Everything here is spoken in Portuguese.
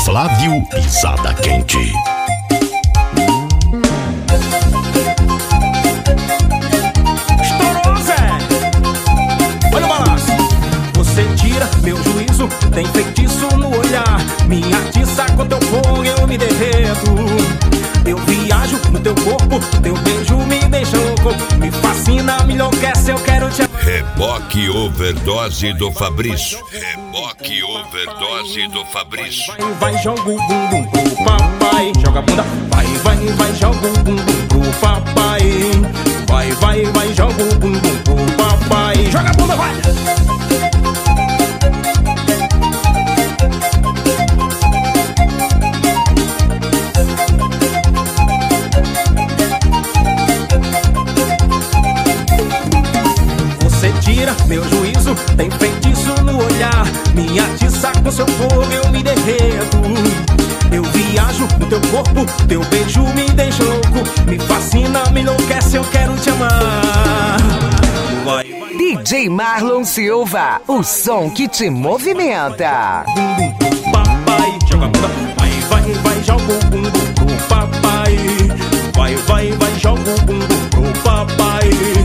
Flávio Pisada Quente. Estourou, Zé! Olha o balanço. Você tira meu juízo, tem feitiço no olhar. Me atiça com teu fogo, eu me derreto. Eu viajo no teu corpo, teu beijo me deixa louco. Me fascina, me enlouquece, eu quero te... Reboque Overdose do Fabrício. Reboque Overdose do Fabrício. Vai, joga o bumbum pro papai. Joga a bunda. Vai, joga o bumbum pro papai. Vai, joga o bumbum pro papai. Joga a bunda, vai! Você tira meu juízo, tem feitiço no olhar. Me atiça com seu fogo, eu me derreto. Eu viajo no teu corpo, teu beijo me deixa louco. Me fascina, me enlouquece, eu quero te amar. Vai. DJ Marlon Silva, o som que te movimenta. Bumbum pro papai, joga a bunda. Vai, joga o bumbum pro papai. Vai, joga o bumbum pro papai.